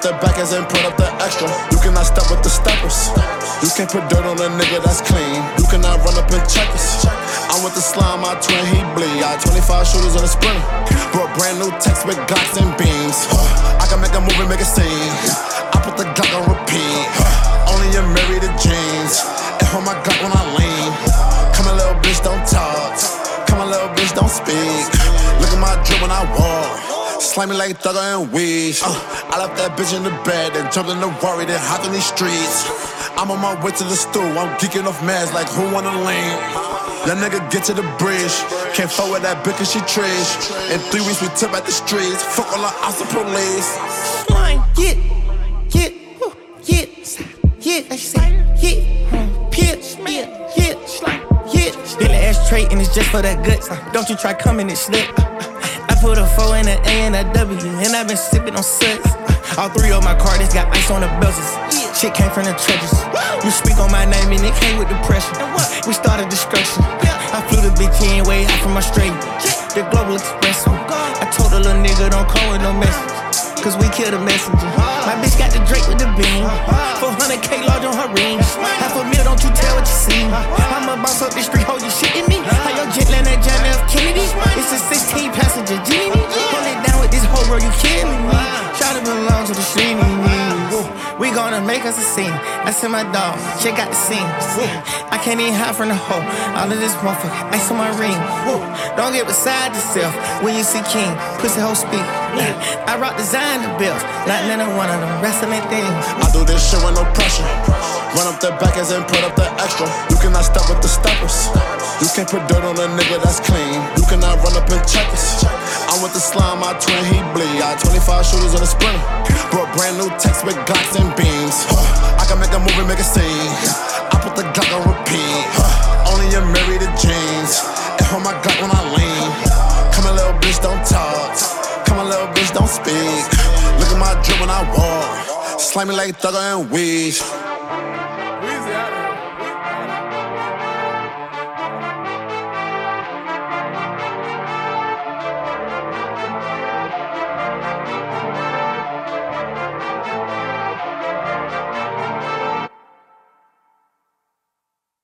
the back ends and put up the extra. You cannot step with the steppers. You can't put dirt on a nigga that's clean. You cannot run up and check us. I'm with the slime, my twin, he bleed. Got 25 shooters on the sprinter. Brought brand new text with Glocks and beams. I can make a movie, make a scene. I put the Glock on repeat. Only you married to jeans. And hold my Glock when I lean. Come on, little bitch, don't talk. Come on, little bitch, don't speak. Look at my drip when I walk. Slimy like Thugger and Weed. I left that bitch in the bed, then jumped in the worry, then hopped in these streets. I'm on my way to the stool, I'm geeking off meds like who wanna lean? That nigga get to the bridge, can't fuck with that bitch cause she trash. In 3 weeks we tip at the streets, fuck all the ops and police. Slime, get, I say, Still an ashtray and it's just for that guts. Don't you try coming and slip. I put a 4 in an A and a W, and I've been sipping on suds. All 3 of my cards got ice on the bells. Shit came from the trenches. You speak on my name and it came with the pressure. We started destruction. I flew the bitch in way out from Australia. The Global Express. I told a little nigga don't call with no message, cause we killed a messenger. My bitch got the Drake with the beam. 400K large on her rings. $500,000, don't you tell what you see. I'm a boss up the street, hold you shitting me. How your jet land at John F. Kennedy? It's a 16 passenger Genie. Hold it down with this whole bro, you killing me. Try to belong to the street. We gonna make us a scene. I send my dog, check out the scene. I can't even hide from the hoe. All of this motherfucker, ice on my ring. Don't get beside yourself when you see King. Pussy hoe speak. I rock designer bills, not none of one of them wrestling things. I do this shit with no pressure. Run up the back ends and put up the extra. You cannot step with the steppers. You can't put dirt on a nigga that's clean. You cannot run up and check us. I'm with the slime, my twin, he bleed. Got 25 shooters on the sprinter. Brought brand new text with Glocks and beams. I can make a movie, make a scene. I put the Glock on repeat. Only you married to jeans. And hold my Glock when I lean. Come on, little bitch, don't talk. Come on, little bitch, don't speak. Look at my drip when I walk. Slimy like Thugger and Weed.